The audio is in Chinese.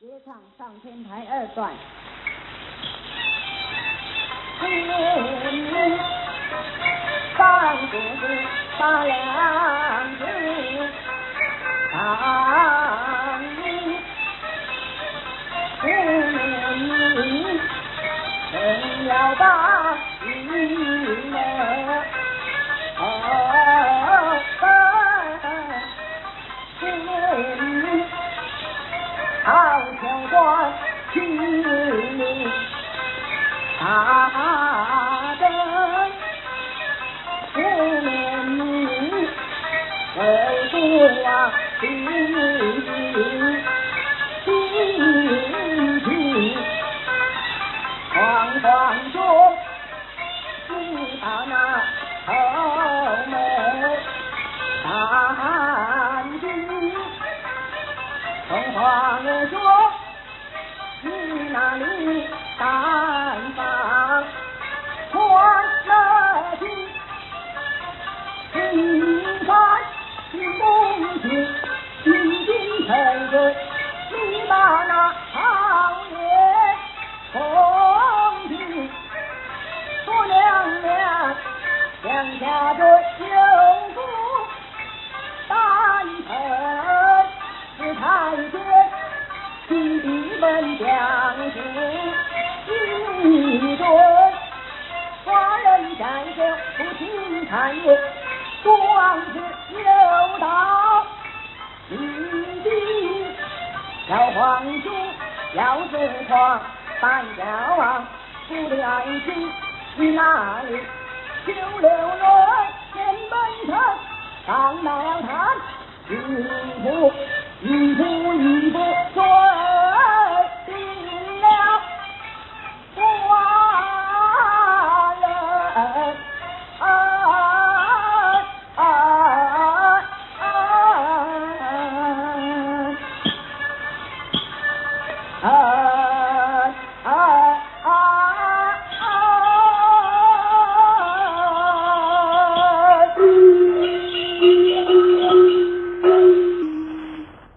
接唱上天台二段。上就是大梁子，上你不能你成了大义呢。好像关心你他的不能你为不呀心情慌慌中你把那头眉看紧从话也说你那里单方穿了去你看你东西已经成对你把那长夜风景说娘娘两家的有福单程是太监亲弟们将士一顿华人战胜不听谗言壮士有道义的要皇叔要自狂半交王不的爱情你哪里九六轮天门城上了坛一步一步一步说